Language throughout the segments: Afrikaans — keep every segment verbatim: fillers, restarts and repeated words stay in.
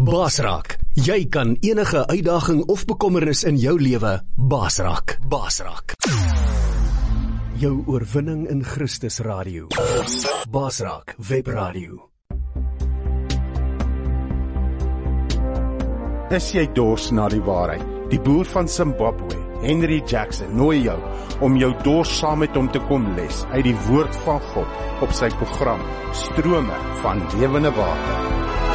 Baas raak. Jy kan enige uitdaging of bekommernis in jou lewe baas raak. Baas raak. Jou oorwinning in Christus Radio. Baas raak Webradio. Is jy dors na die waarheid? Die boer van Zimbabwe, Henry Jackson, nooi jou om jou dors saam met hom te kom les uit die woord van God op sy program Strome van Lewende Water.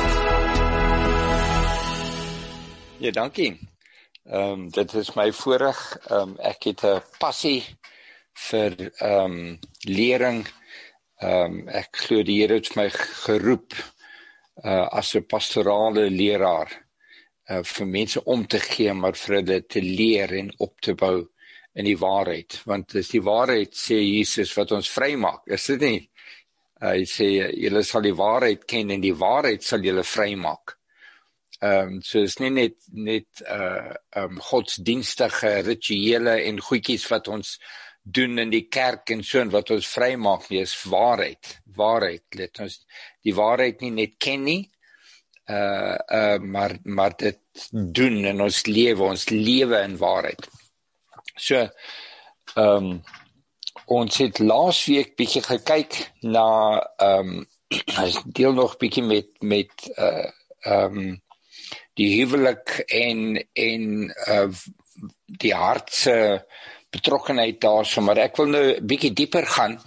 Ja, dankie. Um, dit is my voorreg. Um, ek het 'n passie vir um, lering. Um, ek glo die Here het my geroep uh, as 'n pastorale leraar uh, vir mense om te gee, maar vir hulle te leer en op te bou in die waarheid. Want dis die waarheid, sê Jesus, wat ons vrymaak. Is dit nie? Uh, hy sê, julle sal die waarheid ken en die waarheid sal julle vrymaak. Ehm um, so is nie net net uh um godsdienstige rituele en goedjies wat ons doen in die kerk en so en wat ons vrymaak nie, is waarheid. Waarheid. Let ons die waarheid nie net ken nie, uh uh maar maar dit doen in ons lewe, ons lewe in waarheid. So ehm um, ons het laas week bietjie gekyk na ehm um, deel nog bietjie met met uh ehm um, die huwelik en en uh, die hartse betrokkenheid daarso, maar ek wil nou 'n bietjie dieper gaan.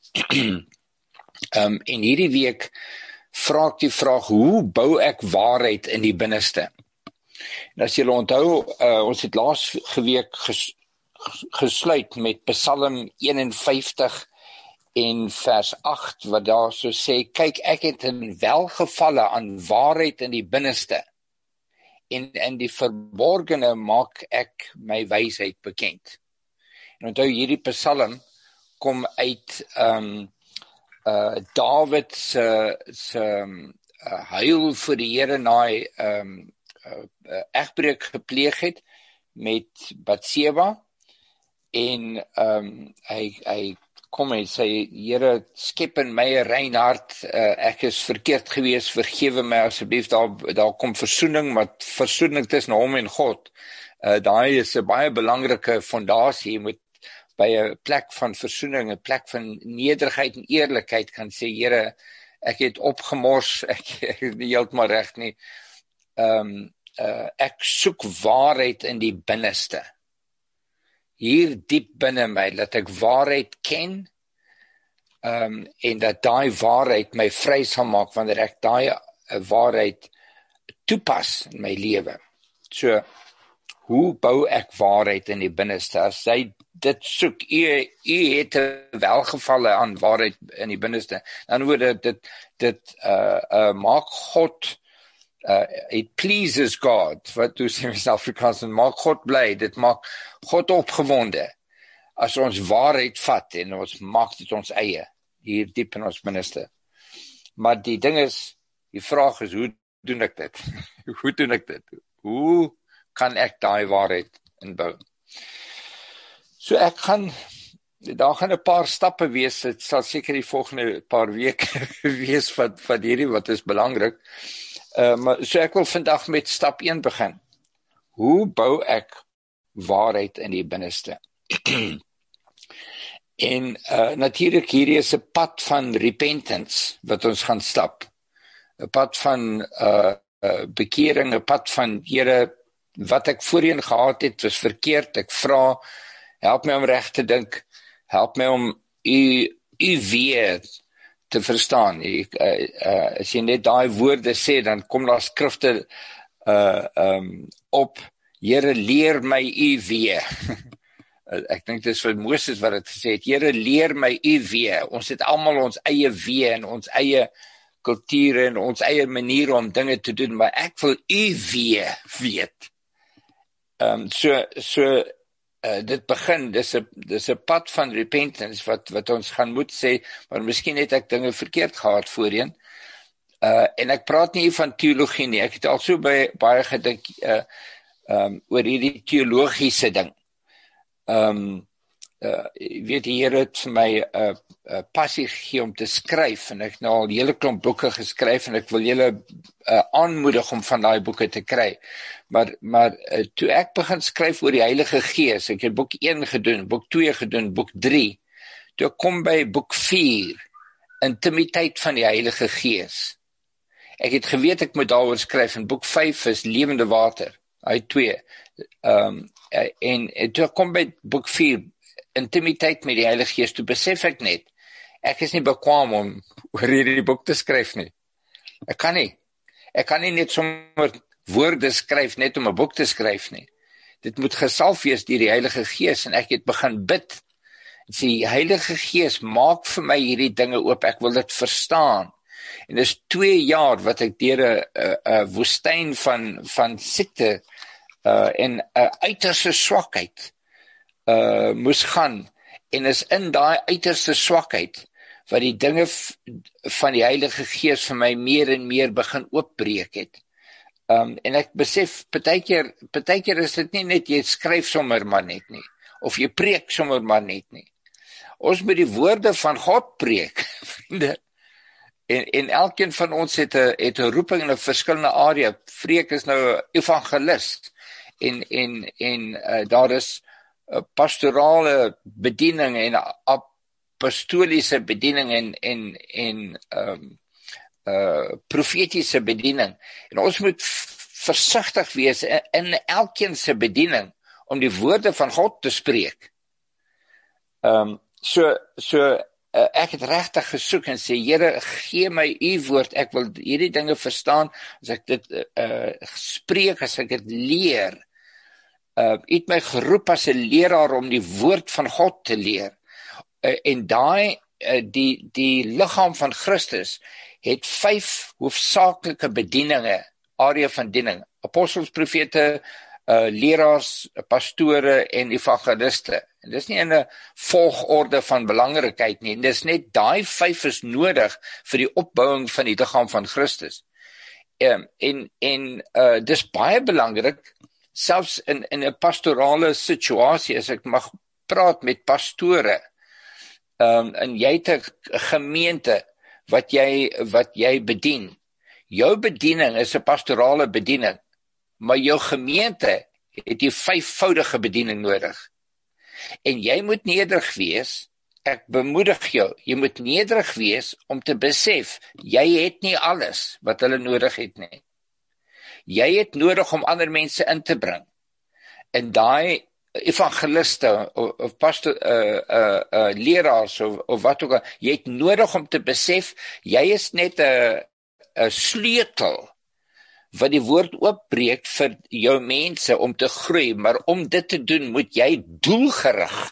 um, en hierdie week vra ek die vraag, hoe bou ek waarheid in die binneste? En as julle onthou, uh, ons het laas geweek ges, gesluit met Psalm eenenvyftig en vers agt, wat daar so sê, kyk, ek het in welgevalle aan waarheid in die binneste, en in die verborgene maak ek my wysheid bekend. En onthou, hierdie Psalm kom uit um, uh, Dawid se se uh, huil vir die Here na hy um, uh, uh, egbreuk gepleeg het met Batseba, en um, hy hy kom en sê, Here, skep in my 'n rein hart, uh, ek is verkeerd gewees, vergewe my asseblief, daar, daar kom versoening, maar versoening tussen hom en God, uh, daai is 'n baie belangrike fondasie. Jy moet by 'n plek van versoening, 'n plek van nederigheid en eerlikheid kan sê, Here, ek het opgemors, ek, ek is nie heeltemal reg nie, um, uh, ek soek waarheid in die binneste. Hier diep binne my, dat ek waarheid ken, um, en dat daai waarheid my vry sal maak, wanneer ek daai uh, waarheid toepas in my lewe. So, hoe bou ek waarheid in die binneste? As jy dit soek, u, u het 'n welgevalle aan waarheid in die binneste, dan word dit, dit, dit uh, uh, maak God, Uh, it pleases God, wat doen sy in Afrikaans, en maak God bly, dit maak God opgewonde, as ons waarheid vat, en ons maak dit ons eie, hier diep in ons binneste. Maar die ding is, die vraag is, hoe doen ek dit? Hoe doen ek dit? Hoe kan ek daai waarheid inbou? So ek gaan, daar gaan 'n paar stappe wees, dit sal seker die volgende paar weke wees, van, van hierdie, wat is belangrik. Uh, maar, so ek wil vandag met stap een begin. Hoe bou ek waarheid in die binneste? en uh, natuurlik hierdie is 'n pad van repentance wat ons gaan stap. 'n Pad van uh, uh, bekering, 'n pad van, Here, wat ek voorheen gehad het, was verkeerd. Ek vra, help my om reg te dink, help my om u, u weer te verstaan. Ek, uh, uh, as jy net daai woorde sê, dan kom daar skrifte uh, um, op, Here, leer my u weer. Ek dink dit is vir Moses wat het gesê het, Here, leer my u weer. Ons het almal ons eie weer en ons eie kulture en ons eie maniere om dinge te doen, maar ek wil u weer weet. Um, so, so Uh, dit begin, dis 'n dis 'n pad van repentance wat wat ons gaan moet sê, maar miskien het ek dinge verkeerd gehad voorheen. Uh en ek praat nie van teologie nie. Ek het al so baie baie gedink uh um oor hierdie teologiese ding. Um uh, weet die Here het vir my 'n uh, uh, passie gegee om te skryf, en ek het nou al 'n hele klomp boeke geskryf, en ek wil julle uh, aanmoedig om van daai boeke te kry. Maar, maar uh, toe ek begin skryf oor die Heilige Gees, ek het boek een gedoen, boek twee gedoen, boek drie, toe ek kom by boek vier, intimiteit van die Heilige Gees. Ek het geweet ek moet daaroor skryf, en boek vyf is lewende water, hy twee, um, en, en toe ek kom by boek vier, intimiteit met die Heilige Gees, toe besef ek net, ek is nie bekwam om oor hierdie boek te skryf nie. Ek kan nie. Ek kan nie net sommer woorde skryf, net om 'n boek te skryf nie. Dit moet gesalf wees deur die Heilige Gees, en ek het begin bid. Die Heilige Gees maak vir my hierdie dinge oop, ek wil dit verstaan. En dis twee jaar wat ek deur 'n 'n woestyn van, van siekte uh, en 'n uiterste swakheid Uh, moes gaan, en is in daai uiterste swakheid wat die dinge van die Heilige Gees vir my meer en meer begin oopbreek het. Um, en ek besef, partykeer, partykeer is dit nie net jy skryf sommer maar net nie, of jy preek sommer maar net nie. Ons moet die woorde van God preek, vriende. En, en elkeen van ons het 'n het 'n roeping in 'n verskillende area. Freek is nou 'n evangelist, en en en uh, daar is pastorale bediening en apostoliese bediening en en en um, uh, profetiese bediening. En ons moet versigtig wees in, in elkeen se bediening om die woorde van God te spreek. Um, so so uh, ek het regtig gesoek en sê, Here, gee my u woord, ek wil hierdie dinge verstaan, as ek dit uh, spreek, as ek dit leer. Uh, het my geroep as 'n leraar om die woord van God te leer. Uh, en daai, uh, die, die liggaam van Christus het vyf hoofsaaklike bedieninge, area van bediening. Apostels, profete, uh, leraars, pastore en evangeliste. En dis nie in 'n volgorde van belangrikheid nie. Dis net daai vyf is nodig vir die opbouing van die liggaam van Christus. Um, en en uh, dis baie belangrik, selfs in in 'n pastorale situasie, as ek mag praat met pastore, um, en jy het 'n gemeente wat jy wat jy bedien. Jou bediening is 'n pastorale bediening, maar jou gemeente het die vyfvoudige bediening nodig. En jy moet nederig wees, ek bemoedig jou, jy moet nederig wees om te besef, jy het nie alles wat hulle nodig het nie. Jy het nodig om ander mense in te bring. En daai evangeliste of, of pastor, uh, uh, uh, leraars of, of wat ook al, jy het nodig om te besef, jy is net 'n 'n sleutel wat die woord oopbreek vir jou mense om te groei, maar om dit te doen moet jy doelgerig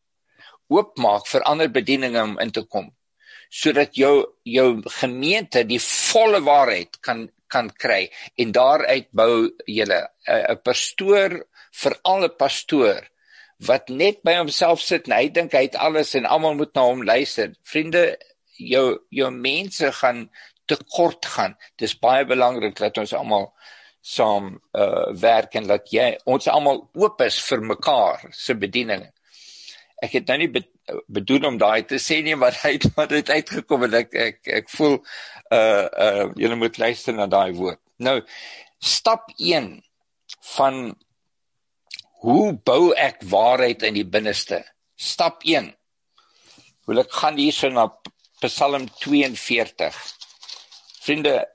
oopmaak vir ander bedieninge om in te kom, sodat jou jou gemeente die volle waarheid kan kan kry, en daaruit bou julle 'n pastoor, veral 'n pastoor wat net by homself sit en hy dink hy het alles en almal moet na hom luister. Vriende, jou jou mense gaan tekort gaan. Dis baie belangrik dat ons almal saam uh, werk en dat jy ons almal oop is vir mekaar se bedieninge. Ek het nou nie be, bedoel om daai te sê nie, maar hy het maar dit uitgekom en ek ek ek voel uh uh julle moet luister na daai woord. Nou, stap een van hoe bou ek waarheid in die binneste? Stap een. Wil ek gaan hierso na Psalm tweeënveertig. Vriende,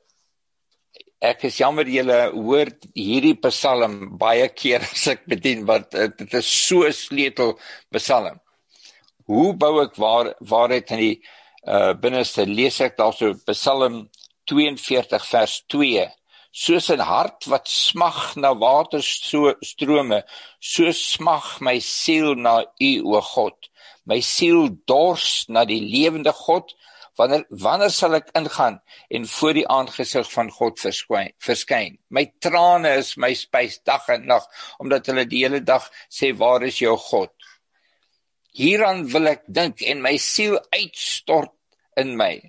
ek is jammer julle hoor hierdie Psalm baie keer as ek bedien, want dit is so 'n sleutel Psalm. Hoe bou ek waar, waarheid in die uh, binneste? Lees ek daarso Psalm tweeënveertig vers twee. Soos 'n hart wat smag na waterstrome, so smag my siel na U, o God. My siel dors na die lewende God. Wanneer, wanneer sal ek ingaan en voor die aangesig van God verskyn? My trane is my spys dag en nag, omdat hulle die hele dag sê, waar is jou God? Hieraan wil ek dink en my siel uitstort in my.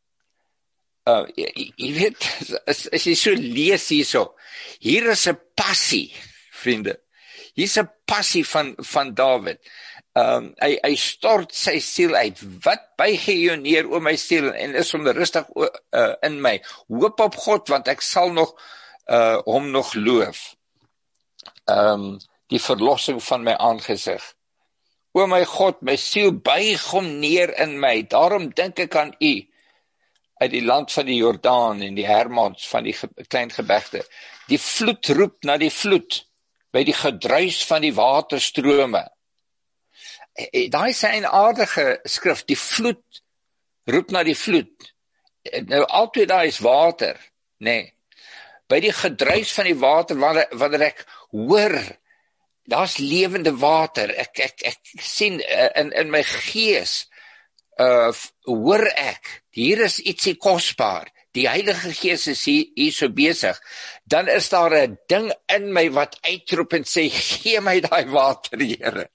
Uh, jy, jy weet, as, as jy so lees hierso, hier is 'n passie, vriende. Hier's 'n passie van, van Dawid. Um, hy, hy stort sy siel uit. Wat buig jy jou neer oor my siel en is onrustig uh, in my? Hoop op God, want ek sal nog uh, hom nog loof. Um, die verlossing van my aangesig. O my God, my siel buig hom neer in my. Daarom dink ek aan U uit die land van die Jordaan en die Hermons van die ge klein gebegte. Die vloed roep na die vloed by die gedruis van die waterstrome. Daai is 'n aardige skrif, die vloed roep na die vloed. Nou altyd daar is water, nee. By die gedruis van die water wanneer, wanneer ek hoor, daar's lewende water. Ek ek ek sien in in my gees uh hoor ek, hier is ietsie kosbaar. Die Heilige Gees is hier, hier so besig. Dan is daar 'n ding in my wat uitroep en sê, gee my daai water, Here.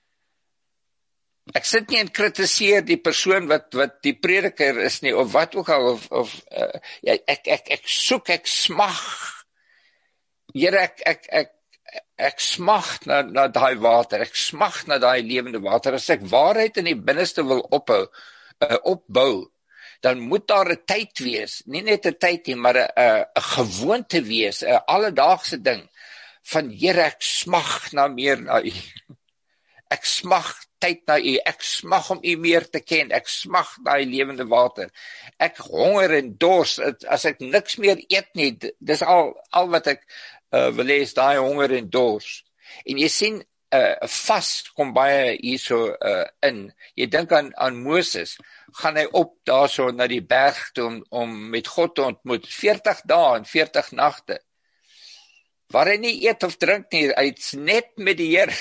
Ek sit nie en kritiseer die persoon wat wat die prediker is nie, of wat ook al, of, of uh, ek, ek, ek, ek soek, ek smag. Here, ek, ek, ek, ek smag na, na daai water, ek smag na daai lewende water. As ek waarheid in die binneste wil ophou, uh, opbou, dan moet daar 'n tyd wees, nie net 'n tyd nie, maar 'n 'n gewoonte wees, 'n alledaagse ding, van Here, ek smag na meer na U. Ek smag tyd na U, ek smag om U meer te ken, ek smag daai lewende water. Ek honger en dors, as ek niks meer eet nie, dis al, al wat ek uh, wil hê is daai honger en dors. En jy sien, uh, vas kom baie hierso uh, in. Jy dink aan, aan Moses, gaan hy op daarso na die berg toe om, om met God te ontmoet, veertig dae en veertig nagte, waar hy nie eet of drink nie, hy's net met die Here.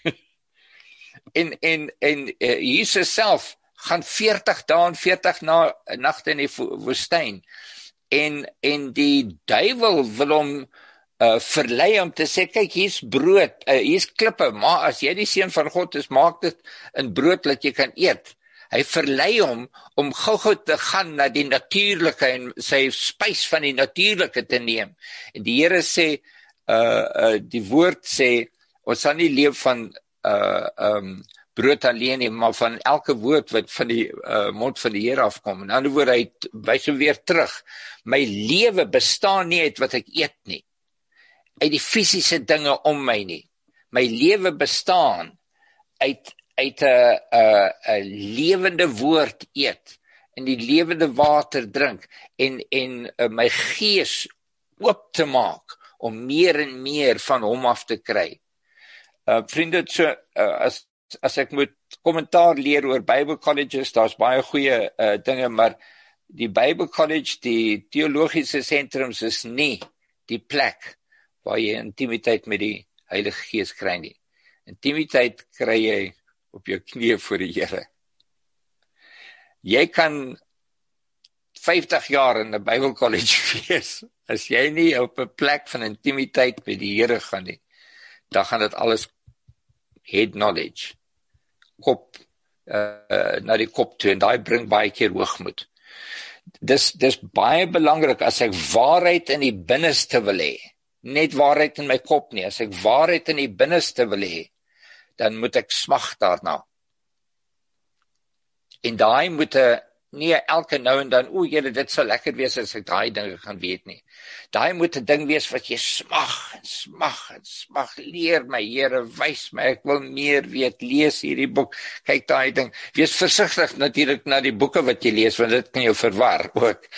En, en, en uh, Jesus self gaan veertig dae en veertig na, nagte in die woestyn. En, en die duiwel wil hom uh, verlei om te sê, kyk, hier's brood, uh, hier's klippe, maar as jy die seun van God is, maak dit in brood dat jy kan eet. Hy verlei hom om gou-gou te gaan na die natuurlike en sy spys van die natuurlike te neem. En die Here sê, uh, uh, die woord sê, ons sal nie leef van Uh, um, brood alleen nie, maar van elke woord wat van die uh, mond van die Here afkom. In ander woorde, hy wys hom weer terug. My lewe bestaan nie uit wat ek eet nie, uit die fisiese dinge om my nie. My lewe bestaan uit uit 'n 'n 'n lewende woord eet en die lewende water drink en en uh, my gees oop te maak om meer en meer van hom af te kry. Uh, vriende, so, uh, as, as ek moet kommentaar leer oor Bible colleges, daar's baie goeie uh, dinge, maar die Bible college, die theologiese sentrums is nie die plek waar jy intimiteit met die Heilige Gees kry nie. Intimiteit kry jy op jou knieë voor die Here. Jy kan vyftig jaar in 'n Bible college wees, as jy nie op 'n plek van intimiteit met die Here gaan nie, dan gaan dit alles head knowledge, kop, uh, na die kop toe, en daai bring baie keer hoogmoed. Dis, dis baie belangrik, as ek waarheid in die binneste wil hê, net waarheid in my kop nie, as ek waarheid in die binneste wil hê, dan moet ek smag daarna. En daai moet 'n nie elke nou en dan, o, Here, dit sal lekker wees as ek daai dinge gaan weet nie. Daai moet 'n ding wees wat jy smag en smag en smag. Leer my, Here, wys my, ek wil meer weet, lees hierdie boek, kyk daai ding. Wees versigtig natuurlik na die boeke wat jy lees, want dit kan jou verwar ook.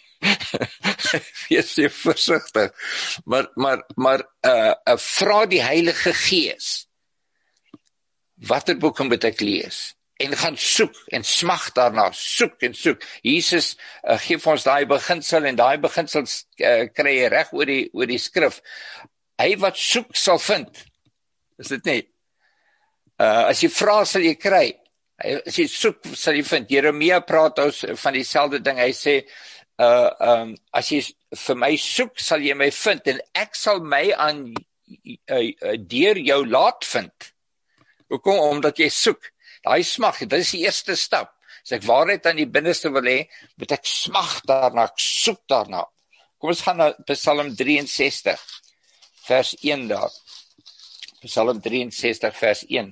Wees jy versigtig. Maar, maar, maar, uh, uh, vra die Heilige Gees, watter boeke moet ek lees? En gaan soek en smag daarna, soek en soek. Jesus uh, gee vir ons daai beginsel, en daai beginsel uh, kry jy reg oor die, oor die skrif. Hy wat soek sal vind. Is dit nie? Uh, as jy vra sal jy kry. As jy soek sal jy vind. Jeremia praat ons van dieselfde ding. Hy sê, uh, um, as jy vir my soek sal jy my vind, en ek sal my aan uh, uh, deur jou laat vind. Hoekom? Omdat jy soek. Daai smag, dit is die eerste stap. As ek waarheid aan die binneste wil hê, moet ek smag daarna, ek soek daarna. Kom ons gaan na Psalm drie en sestig, vers een daar. Psalm drieënsestig vers een.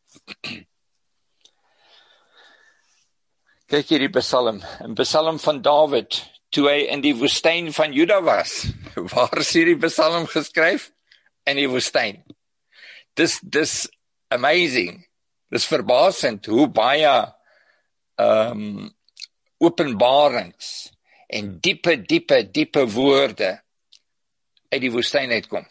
Kyk hierdie Psalm, 'n Psalm van Dawid, toe hy in die woestyn van Juda was. Waar is hierdie Psalm geskryf? In die woestyn. Dis, dis amazing. Dis verbasend hoe baie um, openbarings en diepe, diepe, diepe woorde uit die woestyn uitkom.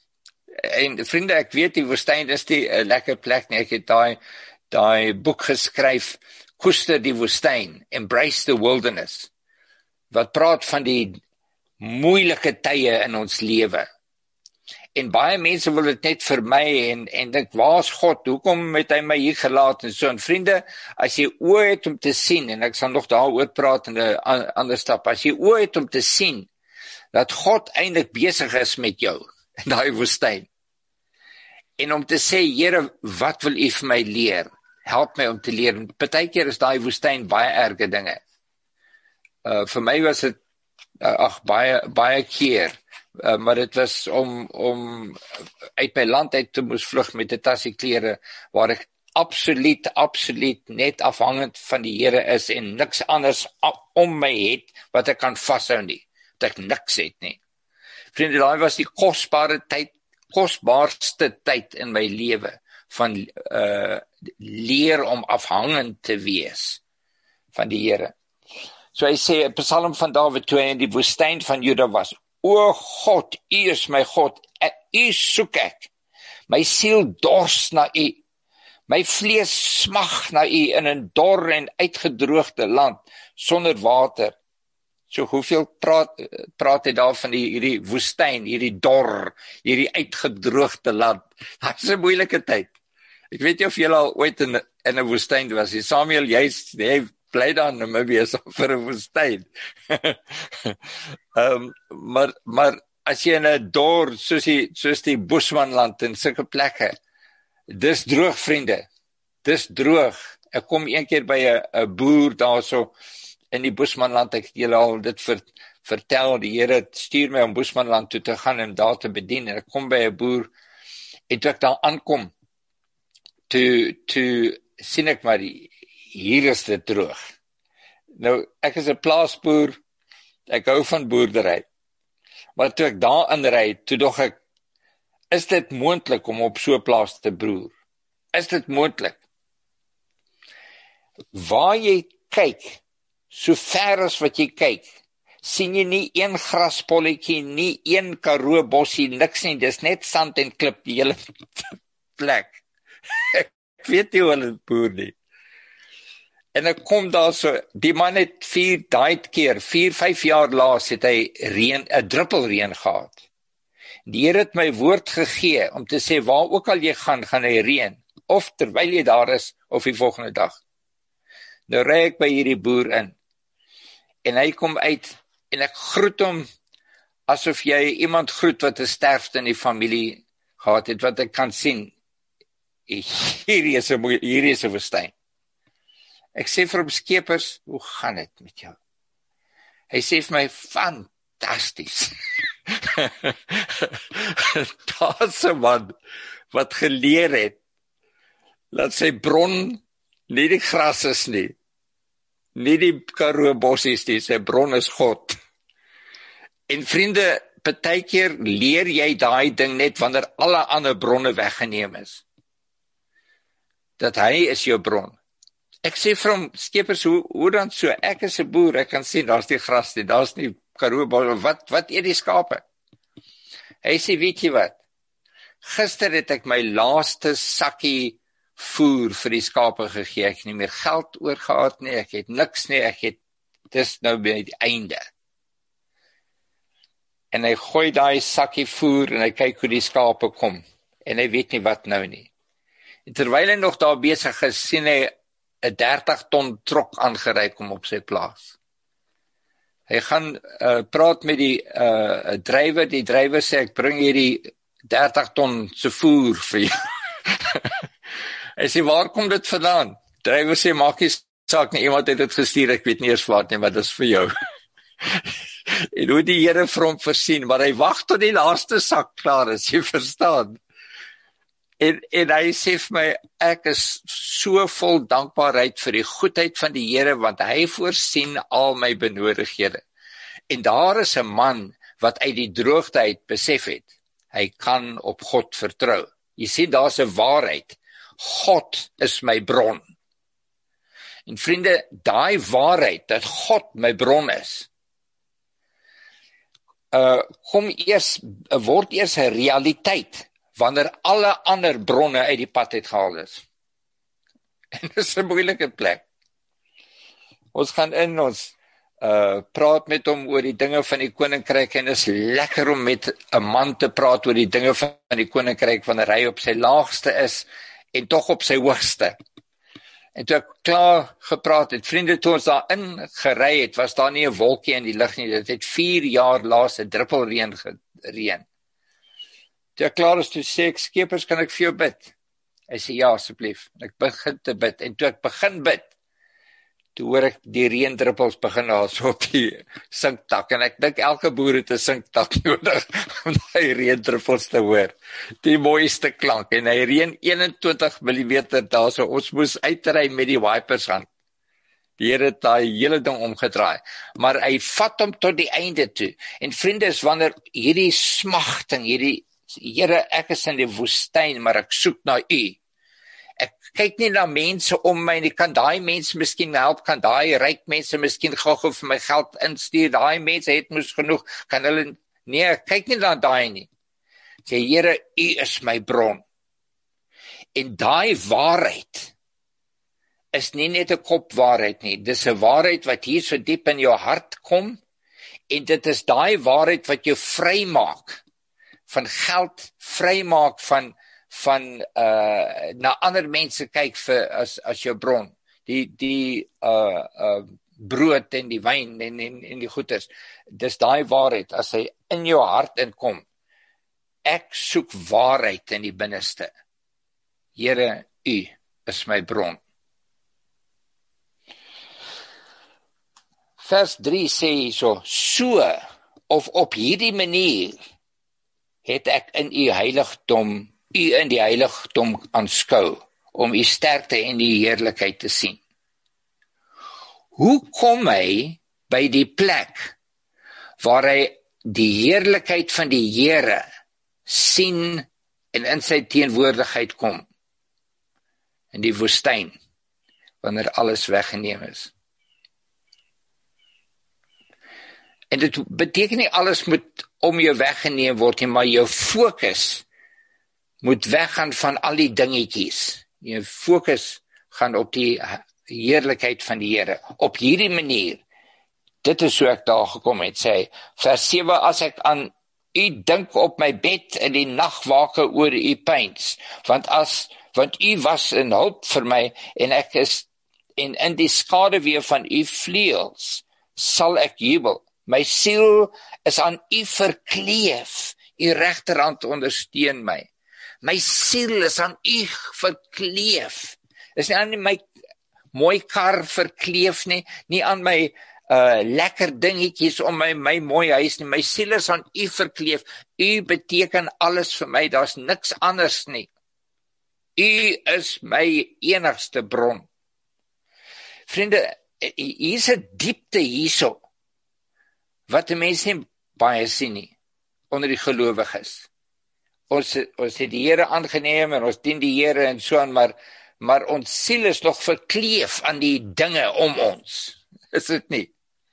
En vriende, ek weet die woestyn is nie 'n lekker plek nie. Ek het daai daai boek geskryf, Koester die woestyn, Embrace the Wilderness, wat praat van die moeilike tye in ons lewe. En baie mense wil dit net vir my en en dink, waar is God? Hoekom het hy my hier gelaat en so? En vriende, as jy oë het om te sien, en ek sal nog daaroor praat in 'n ander stap, as jy oë het om te sien dat God eintlik besig is met jou in daai woestyn. En om te sê, Here, wat wil U vir my leer? Help my om te leer. Partykeer is daai woestyn baie erge dinge. Uh, vir my was dit, uh, ag, baie, baie keer, uh, maar dit was om, om uit my land uit te moes vlug met 'n tasie klere, waar ek absoluut, absoluut net afhangend van die Here is en niks anders om my het, wat ek kan vashou nie. Dat ek niks het nie. Vriende, daai was die kosbare tyd, kosbaarste tyd in my lewe, van uh, leer om afhangend te wees van die Here. So hy sê, 'n Psalm van Dawid, toe hy in die woestyn van Juda was, O God, U is my God, U soek ek, my siel dors na U, my vlees smag na U in 'n dor en uitgedroogde land, sonder water. So hoeveel praat, praat hy daar van die, hierdie woestyn, hierdie dor, hierdie uitgedroogde land. Dat is 'n moeilike tyd. Ek weet nie of jy al ooit in, in 'n woestyn was. Die Samuel, jy, jy bly daar in Namibië vir 'n woestyn. um, maar, maar as jy in 'n dor, soos die, soos die Bushmanland en sulke plekke, dis droog, vriende. Dis droog. Ek kom een keer by 'n 'n boer daar so, in die Bushmanland, ek het julle al dit ver, vertel, die Here stuur my om Bushmanland toe te gaan en daar te bedien, en ek kom by 'n boer, en toe ek daar aankom, toe, toe sien ek maar, hier is dit droog. Nou, ek is 'n plaasboer, ek hou van boerdery, maar toe ek daar inry, toe dog ek, is dit moontlik om op so 'n plaas te broer? Is dit moontlik? Waar jy kyk, so ver as wat jy kyk, sien jy nie een graspolletjie, nie een Karoo bossie, niks nie, dis net sand en klip, die hele plek. Ek weet nie hoe hulle boer nie. En ek kom daar so, die man het vier, daai keer, vier, vyf jaar laas, het hy reën, 'n druppel reën gehad. Die Here het my woord gegee, om te sê, waar ook al jy gaan, gaan hy reën, of terwyl jy daar is, of die volgende dag. Nou ry ek by hierdie boer in, en hy kom uit, en ek groet hom, asof jy iemand groet wat 'n sterfte in die familie gehad het, wat ek kan sien, hier is 'n hier is 'n woestyn. Ek sê vir hom, Skepers, hoe gaan dit met jou? Hy sê vir my, fantasties. Daar's 'n man wat geleer het, dat sy bron nie die gras is nie, nie die Karoo bossies nie, sy bron is God. En vriende, partykeer leer jy daai ding net wanneer alle ander bronne weggeneem is. Dat hy is jou bron. Ek sê vir hom, Skepers, hoe, hoe dan so? Ek is 'n boer, ek kan sien, daar's nie gras nie, daar's nie Karoo bossies, wat, wat eet die skape? Hy sê, weet jy wat? Gister het ek my laaste sakkie voer vir die skape gegee, ek het nie meer geld oor gehad nie, ek het niks nie, ek het, dis nou by die einde. En hy gooi daai sakkie voer, en hy kyk hoe die skape kom, en hy weet nie wat nou nie. En terwyl hy nog daar besig is, sien hy 'n dertig ton trok aangery kom op sy plaas. Hy gaan uh, praat met die uh, drywer, die drywer sê, ek bring hierdie dertig ton se voer vir jou. Hy sê, waar kom dit vandaan? Drywer sê, maak nie saak nie, iemand het dit gestuur, ek weet nie eers wat nie, maar dit is vir jou. En hoe die Here vir hom voorsien, maar hy wag tot die laaste sak klaar is, jy verstaan. En, en hy sê vir my, ek is so vol dankbaarheid vir die goedheid van die Here, want hy voorsien al my benodighede. En daar is 'n man wat uit die droogte uit besef het, hy kan op God vertrou. Jy sien, daar's 'n waarheid. God is my bron. En vriende, daai waarheid dat God my bron is, uh, kom eers, word eers 'n realiteit wanneer alle ander bronne uit die pad uitgehaal is. En dit is 'n moeilike plek. Ons gaan in, ons uh, praat met hom oor die dinge van die koninkryk, en dit is lekker om met 'n man te praat oor die dinge van die koninkryk, wanneer hy op sy laagste is, en tog op sy hoogste. En toe ek klaar gepraat het, vriende, toe ons daarin gery het, was daar nie 'n wolkie in die lug nie, dit het vier jaar laas 'n druppel reën gereën. Toe ek klaar is, toe sê ek, Skeepers, kan ek vir jou bid? Hy sê, ja, asseblief. En ek begin te bid, en toe ek begin bid, toe hoor ek die reendruppels begin daar so op die sinkdak, en ek dink elke boer het 'n sinkdak nodig om die reendruppels te hoor. Die mooiste klank, en hy reën eenentwintig millimeter daar, so ons moes uitry met die wipers aan. Die Here het daai hele ding omgedraai, maar hy vat hom tot die einde toe. En vriende, is wanneer hierdie smagting, hierdie Here, ek is in die woestyn, maar ek soek na U. Ek kyk nie na mense om my nie, kan daai mense miskien help, kan daai ryk mense miskien gou-gou vir my geld instuur, daai mense het mos genoeg, kan hulle, nee, ek kyk nie na daai nie. Sê, Here, U is my bron. En daai waarheid is nie net 'n kopwaarheid nie, dis 'n waarheid wat hier so diep in jou hart kom, en dit is daai waarheid wat jou vrymaak van geld, vrymaak van van uh na ander mense kyk vir as as jou bron. Die die uh uh brood en die wyn en en, en die goeders. Dis daai waarheid as hy in jou hart inkom. Ek soek waarheid in die binneste. Here, U is my bron. Vers drie sê hierso, so of op hierdie manier het ek in U heiligdom, U in die heiligdom aanskou, om U sterkte en die heerlikheid te sien. Hoe kom hy by die plek waar hy die heerlikheid van die Here sien en in sy teenwoordigheid kom? In die woestyn, wanneer alles weggeneem is. En dit beteken nie alles moet om jou weggeneem word nie, maar jou fokus moet weggaan van al die dingetjies. Jou fokus gaan op die heerlikheid van die Here. Op hierdie manier, dit is hoe ek daar gekom het, sê vers sewe, as ek aan U dink op my bed in die nagwake oor U pyns, want as want U was 'n hulp vir my, en ek is en in die skaduwee van U vleuels sal ek jubel. My siel is aan U verkleef, U regterhand ondersteun my. My siel is aan U verkleef. Is nie aan my mooi kar verkleef nie, nie aan my uh, lekker dingetjies om my, my mooi huis nie. My siel is aan U verkleef. U beteken alles vir my, daar's niks anders nie. U is my enigste bron. Vriende, hier's 'n diepte hierso, wat die mense nie baie sien nie, onder die gelowiges. Ons, ons het die Here aangeneem, en ons dien die Here en so aan, maar, maar ons siel is nog verkleef aan die dinge om ons. Is dit nie?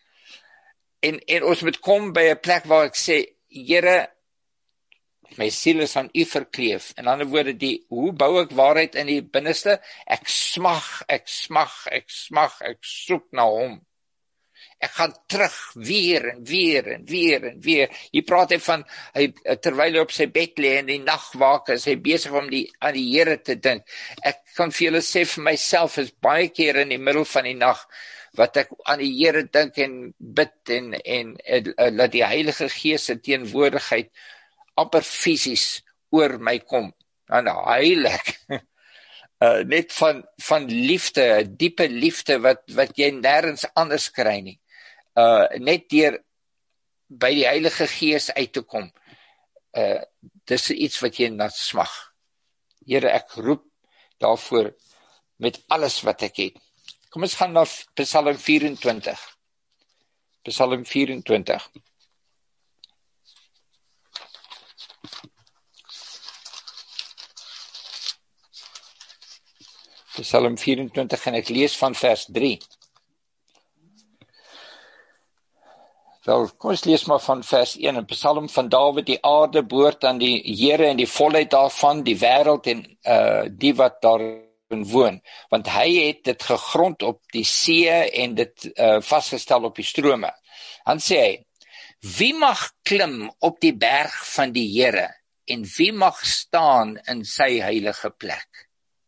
En, en ons moet kom by 'n plek waar ek sê, Here, my siel is aan U verkleef. In ander woorde, die, hoe bou ek waarheid in die binneste? Ek smag, ek smag, ek smag, ek soek na Hom. Ek gaan terug, weer en weer en weer en weer. Hier praat hy van, hy, terwyl hy op sy bed lê in die nagwaak, is hy besig om die, aan die Here te dink. Ek kan vir julle sê, vir myself is baie keer in die middel van die nag, wat ek aan die Here dink en bid, en, en, en, en laat die Heilige Gees se teenwoordigheid amper fisies oor my kom. En heilig. Uh, net van, van liefde, diepe liefde, wat, wat jy nêrens anders kry nie. Uh, net deur by die Heilige Gees uit te kom. Uh, dis iets wat jy na smag. Here, ek roep daarvoor met alles wat ek het. Kom ons gaan na Psalm vyf-en-twintig. Psalm vyf-en-twintig. Psalm vyf-en-twintig en ek lees van vers drie. Wel, kom ons lees maar van vers een. Een Psalm van Dawid, die aarde behoort aan die Here en die volheid daarvan, die wêreld en uh, die wat daarin woon. Want hy het dit gegrond op die see en dit uh, vastgestel op die strome. Dan sê hy, wie mag klim op die berg van die Here en wie mag staan in sy heilige plek?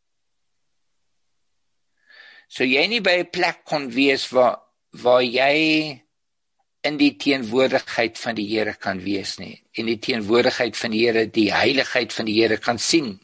So jy nie by 'n plek kon wees waar, waar jy in die teenwoordigheid van die Here kan wees nie. In die teenwoordigheid van die Here, die heiligheid van die Here kan sien.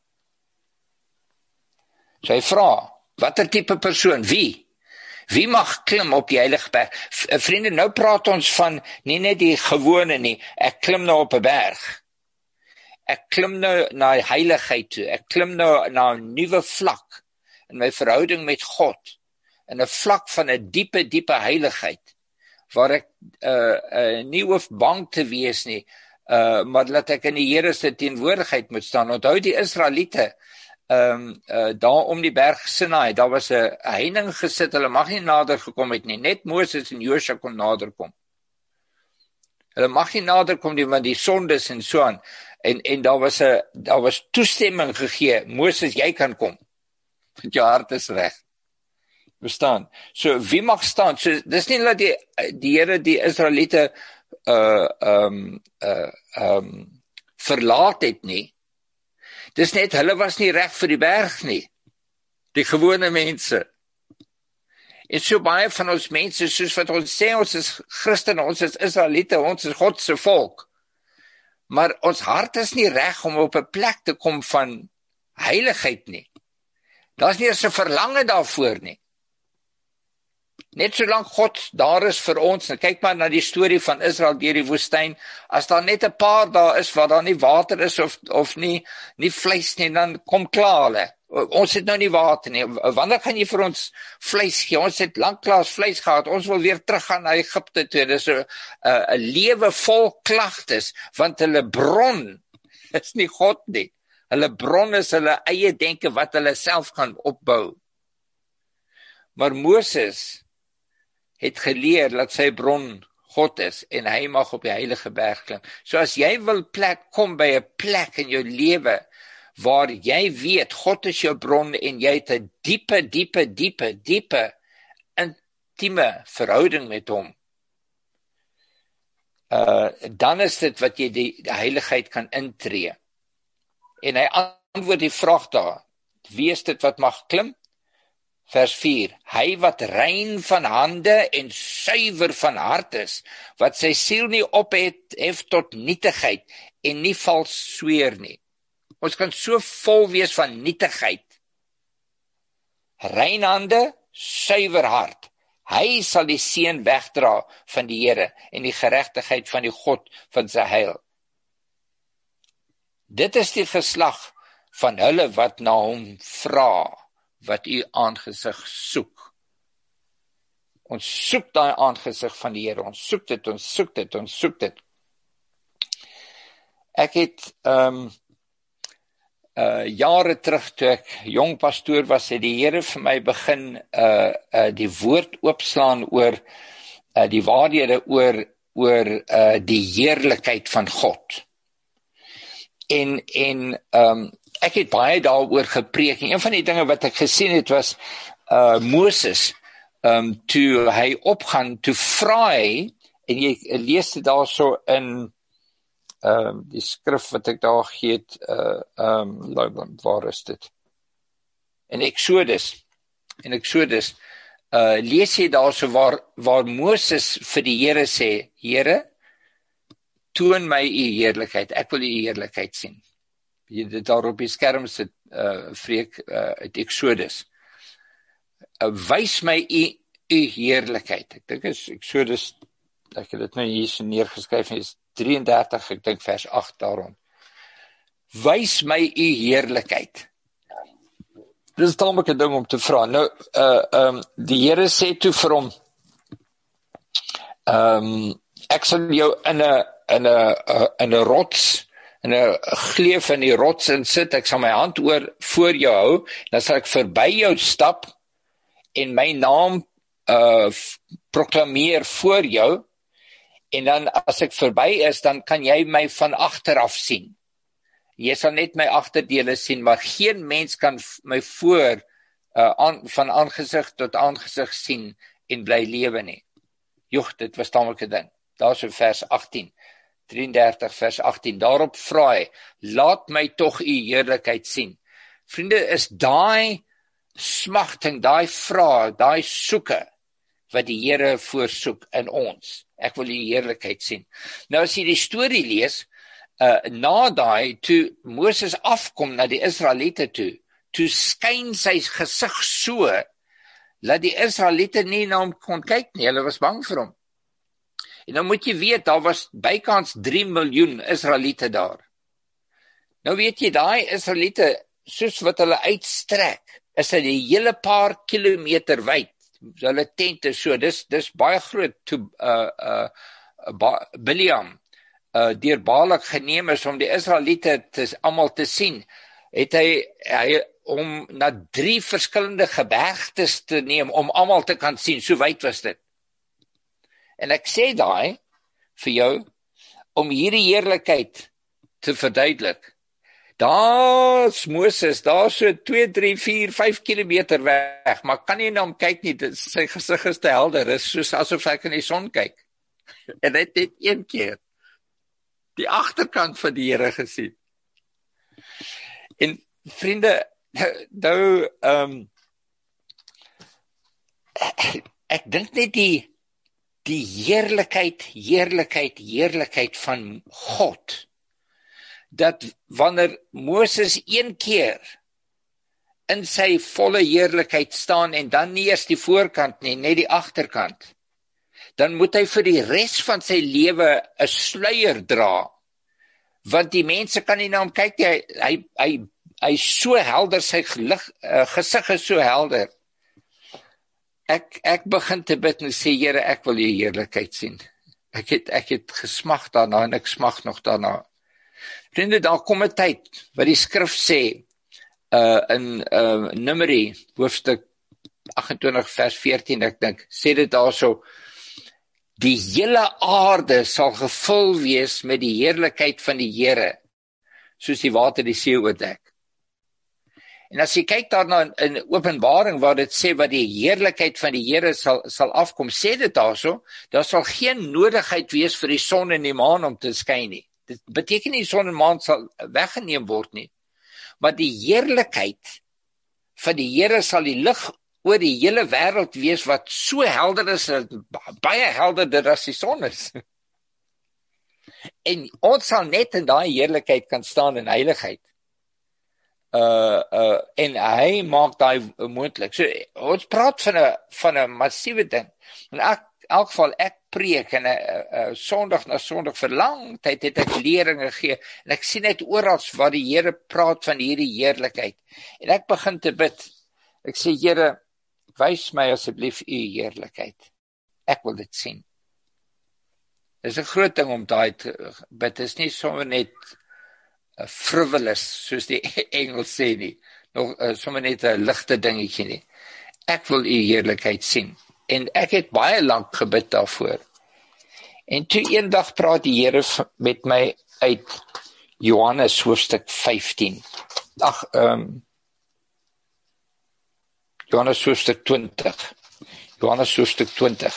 So hy vra, watter tipe persoon, wie? Wie mag klim op die heilige berg? Vriende, nou praat ons van nie net die gewone nie, ek klim nou op 'n berg. Ek klim nou na die heiligheid toe, ek klim nou na 'n nuwe vlak in my verhouding met God, in 'n vlak van 'n diepe, diepe heiligheid, waar ek uh, uh, nie hoef bang te wees nie, uh, maar dat ek in die Here se teenwoordigheid moet staan. Onthou die Israeliete, um, uh, daar om die berg Sinai, daar was 'n heining gesit, hulle mag nie nader gekom het nie, net Moses en Josua kon nader kom. Hulle mag nie nader kom nie, want die sondes en so aan, en, en daar was 'n, daar was toestemming gegee, Moses, jy kan kom, want jou hart is reg. Verstaan? So, wie mag staan? So, dis nie dat die, die Here die Israeliete uh, um, uh, um, verlaat het nie. Dis net, hulle was nie reg vir die berg nie. Die gewone mense. En so baie van ons mense, soos wat ons sê, ons is Christene, ons is Israeliete, ons is God se volk. Maar ons hart is nie reg om op 'n plek te kom van heiligheid nie. Daar's nie eens 'n verlange daarvoor nie. Net solank God daar is vir ons, en kyk maar na die storie van Israel deur die woestyn, as daar net 'n paar daar is waar daar nie water is of of nie nie vleis nie, dan kom klaar hulle. Ons het nou nie water nie. Wanneer gaan jy vir ons vleis gee? Ons het lanklaas vleis gehad. Ons wil weer teruggaan na Egipte toe. Dis 'n 'n lewe vol klagtes, want hulle bron is nie God nie. Hulle bron is hulle eie denke wat hulle self kan opbou. Maar Moses het geleer dat sy bron God is en hy mag op die heilige berg klim. So as jy wil plek kom by 'n plek in jou lewe waar jy weet God is jou bron en jy het 'n diepe, diepe, diepe, diepe intieme verhouding met hom, uh, dan is dit wat jy die, die heiligheid kan intree. En hy antwoord die vraag daar, wie is dit wat mag klim? Vers vier, hy wat rein van hande en suiwer van hart is, wat sy siel nie ophet hef tot nietigheid en nie vals sweer nie. Ons kan so vol wees van nietigheid. Rein hande, suiwer hart. Hy sal die seën wegdra van die Here en die geregtigheid van die God van sy heil. Dit is die geslag van hulle wat na hom vra, wat u aangesig soek. Ons soek daai aangesig van die Here, ons soek dit, ons soek dit, ons soek dit. Ek het um, uh, jare terug, toe ek jong pastoor was, het die Here vir my begin uh, uh, die woord oopslaan oor uh, die waarhede oor, oor uh, die heerlikheid van God. En, en um, ek het baie daaroor gepreek, en een van die dinge wat ek gesien het was, uh, Moses, um, toe hy opgaan, toe vra hy, en jy lees dit daar so in, um, die skrif wat ek daar geet, uh, um, waar is dit? In Exodus, in Exodus, uh, lees jy daar so waar, waar Moses vir die Here sê, Here, toon my u heerlikheid, ek wil u heerlikheid sien. Jy dit daar op die skerm sit, uh, vreek, uh, uit Exodus. Uh, wys my u, u heerlikheid. Ek dink is Exodus, ek het dit nou hier so neergeskryf, is drieëndertig, ek dink vers agt daarom. wys my u heerlikheid. Dis tamelik 'n ding om te vra. Nou, uh, um, die Here sê toe vir hom, um, ek sal jou in 'n in 'n in 'n rots, in 'n gleuf in die rots in sit, ek sal my hand oor voor jou hou, dan sal ek verby jou stap en my naam uh, proklameer voor jou, en dan as ek verby is, dan kan jy my van agter af sien. Jy sal net my agterdele sien, maar geen mens kan my voor uh, aan, van aangesig tot aangesig sien en bly lewe nie. Joh, dit was tamelik 'n ding. Daar is in vers agttien, drieëndertig vers agttien. Daarop vra hy, laat my tog u heerlikheid sien. Vriende, is daai smagting, daai vraag, daai soeke wat die Here voorsoek in ons. Ek wil u heerlikheid sien. Nou as jy die storie lees, Uh, na daai, toe Moses afkom na die Israeliete toe, toe skyn sy gesig so, dat die Israeliete nie na hom kon kyk nie, hulle was bang vir hom. En dan moet jy weet, daar was bykans drie miljoen Israeliete daar. Nou weet jy, daai Israeliete, soos wat hulle uitstrek, is dit 'n hele paar kilometer wyd, hulle tente so, dis, dis baie groot, toe uh, uh, ba, Biliam, Uh, deur Balak geneem is om die Israeliete almal te sien, het hy, hy om na drie verskillende gebergtes te neem om almal te kan sien, so wyd was dit. En ek sê daai vir jou om hierdie heerlikheid te verduidelik. Daar's Moses, daar so twee, drie, vier, vyf kilometer weg, maar kan jy na hom kyk nie, dit, sy gesig is te helder, is soos asof ek in die son kyk. En dit het een keer die agterkant van die Here gesien. En vriende, nou, um, ek, ek dink net die, die heerlikheid, heerlikheid, heerlikheid van God, dat wanneer Moses een keer in sy volle heerlikheid staan, en dan nie eers die voorkant nie, net die agterkant, dan moet hy vir die res van sy lewe 'n sluier dra, want die mense kan nie na hom kyk, hy, hy, hy, hy is so helder, sy gelig, uh, gesig is so helder. Ek, ek begin te bid en sê, Here, ek wil u heerlikheid sien. Ek het, ek het gesmag daarna, en ek smag nog daarna. Vriende, daar kom 'n tyd, wat die skrif sê, uh, in uh, Numeri, hoofstuk agt-en-twintig vers veertien, ek dink, sê dit daar so, die hele aarde sal gevul wees met die heerlikheid van die Here, soos die water die see oordek. En as jy kyk daarna in, in Openbaring, waar dit sê wat die heerlikheid van die Here sal, sal afkom, sê dit daar so, daar sal geen nodigheid wees vir die son en die maan om te skyn nie. Dit beteken nie die son en maan sal weggeneem word nie, maar die heerlikheid van die Here sal die lig oor die hele wêreld wees, wat so helder is, baie helderder as die son is. En ons sal net in daai heerlikheid kan staan in heiligheid. Uh, uh, en hy maak daai moontlik. So, ons praat van 'n van 'n massiewe ding. In elk, elk geval, ek preek, en uh, uh, Sondag na Sondag vir lang tyd het ek leringe gegee, en ek sien net oral waar die Here praat van hierdie heerlikheid. En ek begin te bid. Ek sê, Here, wys my asseblief u heerlikheid. Ek wil dit sien. Dit is 'n groot ding om daai te bid. Dit is nie sommer net uh, frivolous, soos die Engels sê nie. Nog uh, sommer net 'n ligte dingetjie nie. Ek wil u heerlikheid sien. En ek het baie lank gebid daarvoor. En toe eendag praat die Here met my uit Johannes hoofstuk vyftien. Ag, ehm um, Johannes hoofstuk twintig. Johannes hoofstuk twintig.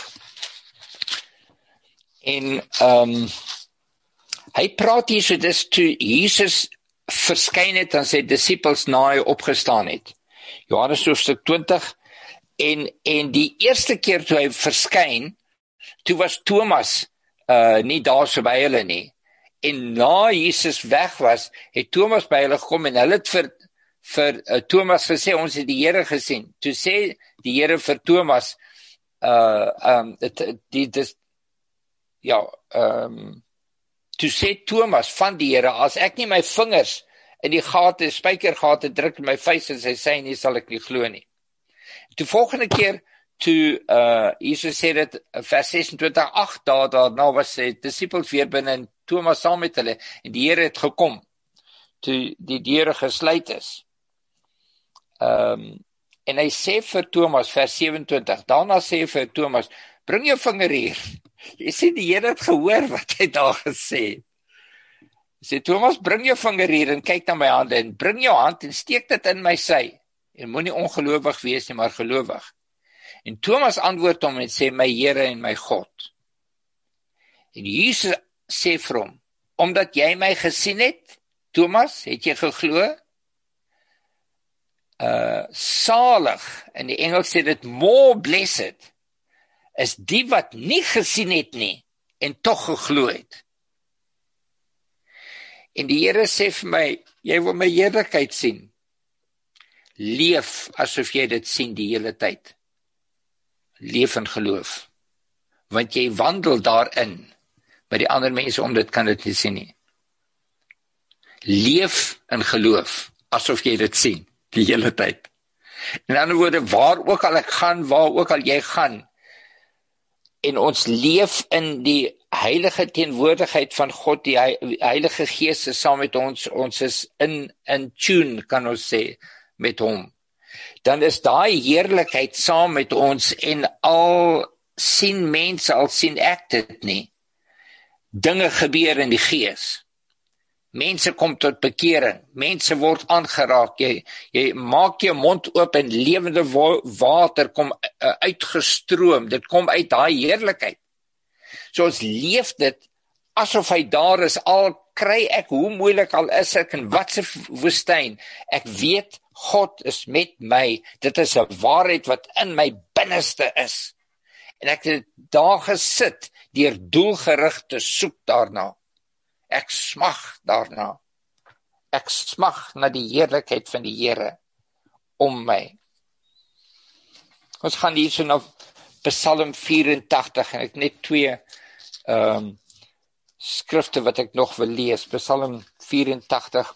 En um, hy praat hier so, dis toe Jesus verskyn het aan sy disippels na hy opgestaan het. Johannes hoofstuk twintig. En, en die eerste keer toe hy verskyn, toe was Thomas uh, nie daar so by hulle nie. En na Jesus weg was, het Thomas by hulle gekom, en hulle het vir vir uh, Thomas gesê, ons het die Here gesien. Toe sê die Here vir Thomas, uh, um, het, die, dis, ja, um, toe sê Thomas van die Here, as ek nie my vingers in die gate, spykergate druk in my face en sy sê nie, sal ek nie glo nie. Toe volgende keer, toe uh, Jesus sê dit, vers ses en twintig, agt dae daarna was sy disippels weer binne en Thomas saam met hulle, en die Here het gekom, toe die deure gesluit is. Um, en hy sê vir Thomas, vers sewenentwintig, daarna sê hy vir Thomas, bring jou vinger hier. Jy sê die Here het gehoor wat hy daar gesê. Hy sê, Thomas, bring jou vinger hier en kyk na my hande, en bring jou hand en steek dit in my sy. En moenie ongelowig wees nie, maar gelowig. En Thomas antwoord hom en sê, my Here en my God. En Jesus sê vir hom, omdat jy my gesien het, Thomas, het jy geglo? Uh, salig, in die Engels sê dit, more blessed, is die wat nie gesien het nie, en tog geglo het. En die Here sê vir my, jy wil my heerlikheid sien. Leef asof jy dit sien die hele tyd. Leef in geloof. Want jy wandel daarin, by die ander mense om dit kan dit nie sien nie. Leef in geloof, asof jy dit sien, die hele tyd. In ander woorde, waar ook al ek gaan, waar ook al jy gaan, en ons leef in die heilige teenwoordigheid van God, die Heilige Gees is saam met ons, ons is in, in tune, kan ons sê, met hom. Dan is daai heerlikheid saam met ons, en al sien mense, al sien ek dit nie, dinge gebeur in die Gees. Mense kom tot bekering, mense word aangeraak, jy, jy maak jou mond oop en lewende water kom uh, uitgestroom, dit kom uit daai heerlikheid. So ons leef dit, asof hy daar is, al kry ek, hoe moeilik al is ek, in watse woestyn, ek weet, God is met my, dit is 'n waarheid wat in my binneste is, en ek het daar gesit, deur doelgerig te soek daarna. Ek smag daarna. Ek smag na die heerlikheid van die Here om my. Ons gaan hier so na Psalm vyerentagtig, en ek net twee um, skrifte wat ek nog wil lees. Psalm vyerentagtig.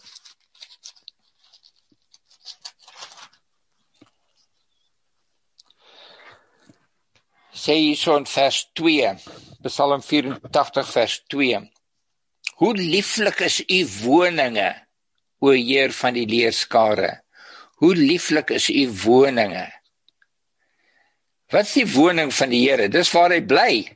Sê hier so in vers twee, Psalm vyerentagtig vers twee. Hoe lieflik is u woninge, o Heer van die leerskare. Hoe lieflik is u woninge. Wat is die woning van die Here? Dis waar hy bly.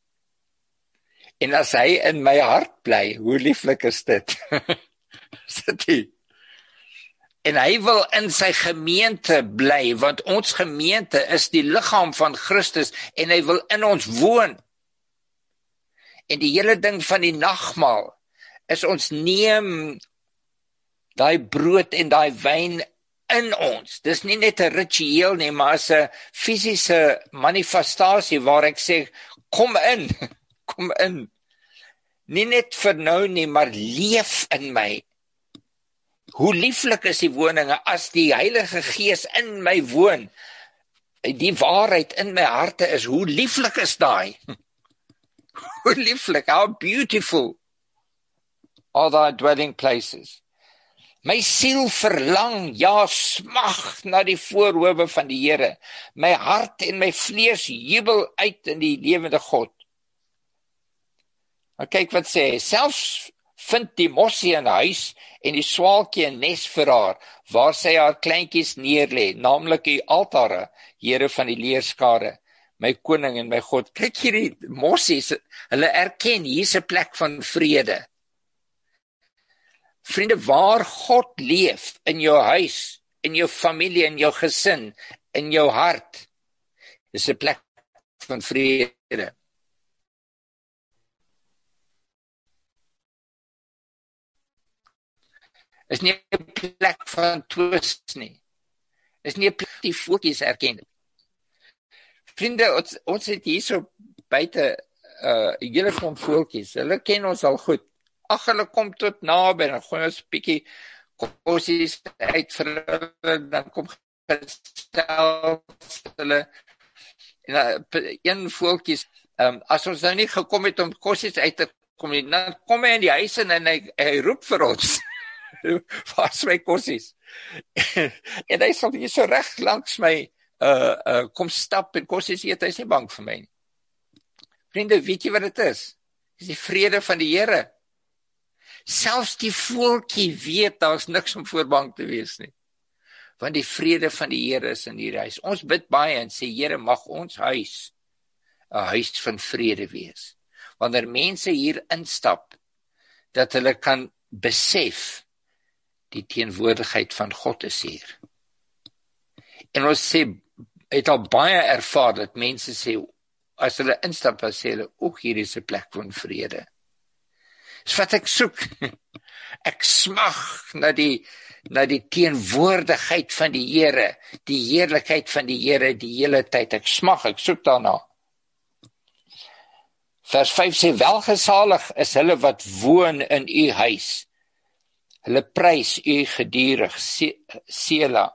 En as hy in my hart bly, hoe lieflik is dit? Is dit nie? En hy wil in sy gemeente bly, want ons gemeente is die liggaam van Christus, en hy wil in ons woon. En die hele ding van die nagmaal, is ons neem daai brood en daai wyn in ons. Dis nie net 'n ritueel nie, maar is 'n fisiese manifestasie waar ek sê, kom in, kom in. Nie net vir nou nie, maar leef in my. Hoe lieflik is die woninge, as die Heilige Gees in my woon, die waarheid in my harte is, hoe lieflik is daai? Hoe lieflik, how beautiful are thy dwelling places. My siel verlang, ja, smag na die voorhoewe van die Here. My hart en my vlees jubel uit in die lewende God. Nou kyk wat sê hy, selfs vind die mossie 'n huis en die swaalkie 'n nes vir haar, waar sy haar kleintjies neerlê, naamlik die altare, Here van die leerskare, my koning en my God. Kyk hierdie mossies, hulle erken, hier's 'n plek van vrede. Vriende, waar God leef, in jou huis, in jou familie, in jou gesin, in jou hart, is 'n plek van vrede. Is nie 'n plek van twis nie. Is nie 'n plek die voetjies erken. Vriende, ons, ons het hier so buite, uh, julle kom voeltjies, hulle ken ons al goed. Ag, hulle kom tot naby, en dan gooi ons 'n bietjie kossies uit vir hulle, dan kom gestel hulle, en uh, een voeltjies, um, as ons nou nie gekom het om kossies uit te kom, dan kom hy in die huis in, en hy, hy roep vir ons. Waar is my kossies? En hy sal hier so reg langs my uh, uh, kom stap en kossies eet, hy is nie bang vir my nie. Vriende, weet jy wat dit is? Dit is die vrede van die Here. Selfs die voeltjie weet, daar is niks om voor bang te wees nie. Want die vrede van die Here is in hierdie huis. Ons bid baie en sê, Here, mag ons huis 'n huis van vrede wees. Wanneer mense hier instap, dat hulle kan besef, die teenwoordigheid van God is hier. En ons sê, het al baie ervaar, dat mense sê, as hulle instap, dan sê hulle, ook hier is 'n plek van vrede. Dis wat ek soek. Ek smag na die, na die teenwoordigheid van die Here, die heerlikheid van die Here die hele tyd. Ek smag, ek soek daarna. Vers vyf sê, welgesalig is hulle wat woon in u huis. Hulle prys u gedurig, Sela.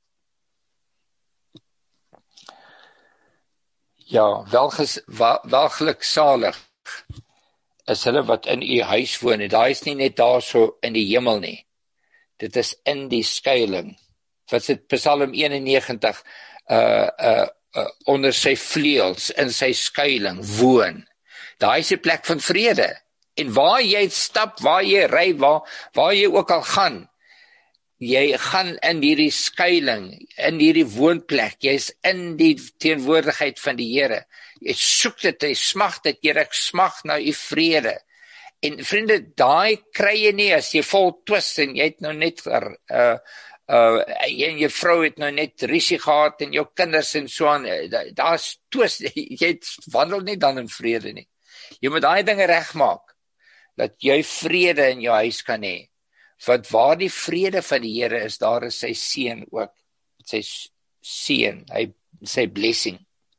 Ja, welges, wel, welgeluksalig is hulle wat in u huis woon. En daar is nie net daar so in die hemel nie. Dit is in die skuiling. Wat is dit, Psalm eenennegentig, uh, uh, uh, onder sy vleuels, in sy skuiling, woon. Daar is 'n plek van vrede. En waar jy stap, waar jy ry, waar, waar jy ook al gaan, jy gaan in hierdie skuiling, in hierdie woonplek, jy is in die teenwoordigheid van die Here. Jy soek dit, jy smag dit, Here, ek smag na u vrede. En vriende, daai kry jy nie as jy vol twis en jy het nou net, uh, uh, en jou vrou het nou net rusie gehad en jou kinders en so aan, daar is twis, jy wandel nie dan in vrede nie. Jy moet daai dinge regmaak, dat jy vrede in jou huis kan hê. Want waar die vrede van die Here is, daar is sy seën ook. Sy seën, hy, sy blessing.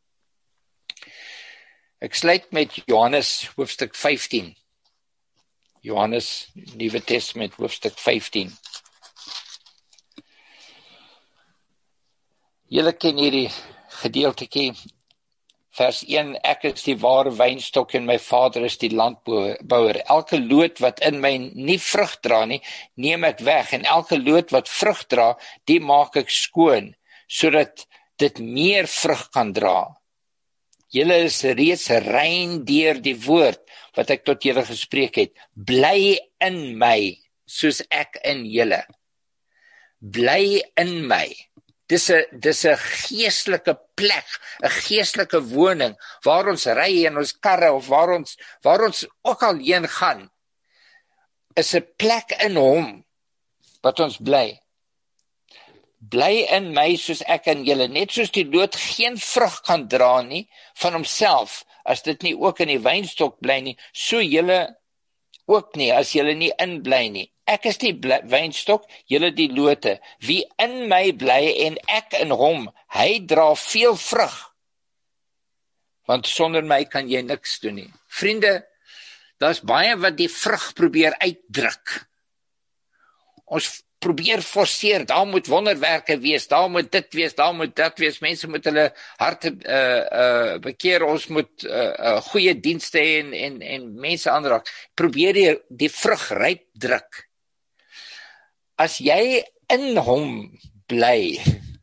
Ek sluit met Johannes hoofstuk vyftien. Johannes, Nuwe Testament, hoofstuk vyftien. Julle ken hierdie gedeeltetjie. Vers een, ek is die ware wynstok en my Vader is die landbouer. Elke loot wat in my nie vrug dra nie, neem ek weg. En elke loot wat vrug dra, die maak ek skoon, sodat dit meer vrug kan dra. Julle is reeds rein deur die woord, wat ek tot julle gespreek het. Bly in my, soos ek in julle. Bly in my. Dis 'n dis 'n geestelike plek, 'n geestelike woning waar ons ry in ons karre of waar ons waar ons ook al heen gaan. Is 'n plek in hom wat ons bly. Bly in my soos ek in julle, net soos die loot geen vrug kan dra nie van homself as dit nie ook in die wynstok bly nie, so julle ook nie as julle nie in bly nie. Ek is die wynstok, julle die lote. Wie in my bly en ek in hom, hy dra veel vrug. Want sonder my kan jy niks doen nie. Vriende, daar's baie wat die vrug probeer uitdruk. Ons probeer forceer, daar moet wonderwerke wees, daar moet dit wees, daar moet dat wees, mense moet hulle harte uh, uh, bekeer, ons moet uh, uh, goeie dienste hê en, en, en mense aanraak. Probeer die, die vrug ryp druk. As jy in hom bly,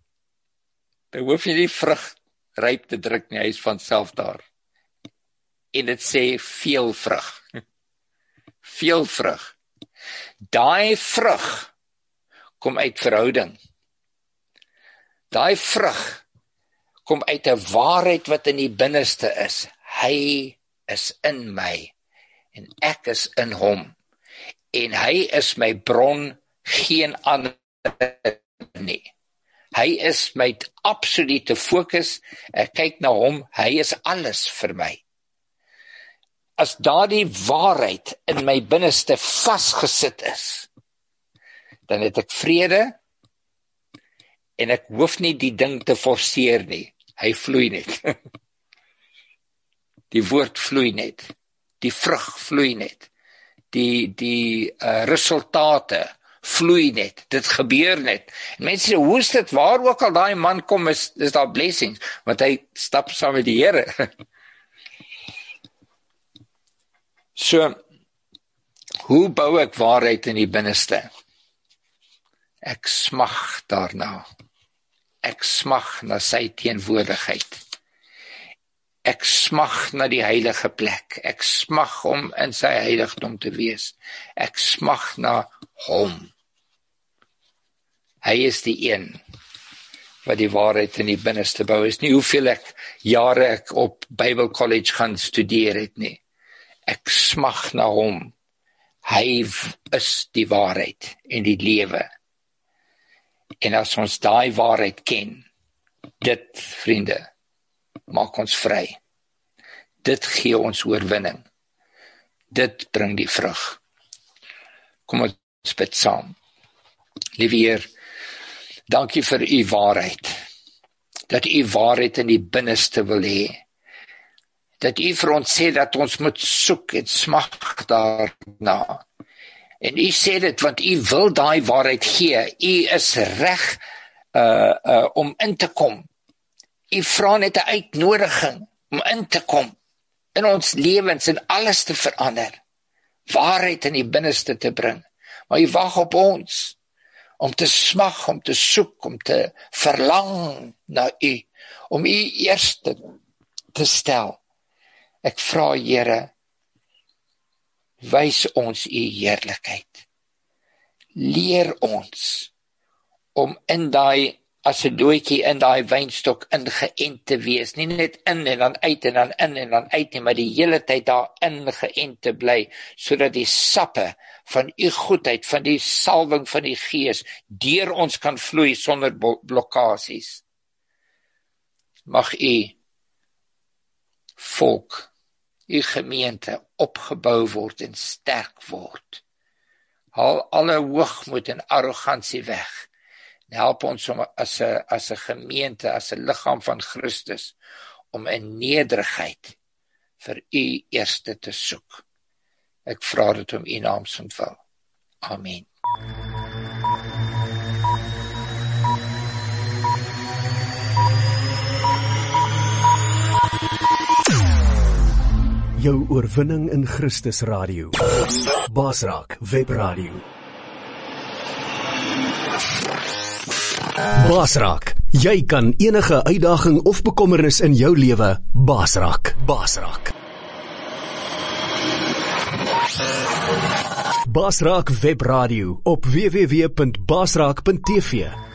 dan hoef jy die vrug ryp te druk nie, hy is van self daar. En dit sê veel vrug. Veel vrug. Daai vrug kom uit verhouding. Daai vrug kom uit 'n waarheid wat in die binneste is. Hy is in my en ek is in hom. En hy is my bron, geen ander nie. Hy is my absolute fokus. Ek kyk na hom, hy is alles vir my. As daardie waarheid in my binneste vasgesit is, dan het ek vrede en ek hoef nie die ding te forceer nie. Hy vloei net. Die woord vloei net. Die vrug vloei net. Die, die uh, resultate vloei net. Dit gebeur net. En mense sê, hoe is dit? Waar ook al daai man kom, is, is daar blessings. Want hy stap saam met die Here. So, hoe bou ek waarheid in die binneste? Ek smag daarna. Ek smag na sy teenwoordigheid. Ek smag na die heilige plek. Ek smag om in sy heiligdom te wees. Ek smag na hom. Hy is die een wat die waarheid in die binneste bou. Is nie hoeveel ek jare ek op Bible College gaan studeer het nie. Ek smag na hom. Hy is die waarheid en die lewe. En as ons daai waarheid ken, dit, vriende, maak ons vry. Dit gee ons oorwinning. Dit bring die vrug. Kom ons bid saam. Liewe Heer, dankie vir u waarheid. Dat u waarheid in die binneste wil hê. Dat u vir ons sê dat ons moet soek en smag daarna. En u sê dit want u wil daai waarheid gee. U is reg uh, uh, om in te kom. U vra net 'n uitnodiging om in te kom in ons lewens en alles te verander. Waarheid in die binneste te bring. Maar u wag op ons om te smag, om te soek, om te verlang na u, om u eerste te stel. Ek vra, Here, wys ons u heerlikheid. Leer ons om in daai, as 'n doetjie in daai wynstok ingeënt te wees, nie net in en dan uit en dan in en dan uit nie, maar die hele tyd daar ingeënt te bly, sodat die sappe van u goedheid, van die salwing van die Gees, deur ons kan vloei sonder blokkasies. Mag u volk, u gemeente opgebou word en sterk word. Haal alle hoogmoed en arrogansie weg. En help ons om as 'n as 'n gemeente, as 'n liggaam van Christus, om in nederigheid vir u eerste te soek. Ek vra dit om u naam se ontwil. Amen. Jou oorwinning in Christus Radio. Basraak Webradio. Basraak, jy kan enige uitdaging of bekommernis in jou lewe basraak. Basraak. Basraak Webradio op w w w punt basraak punt t v.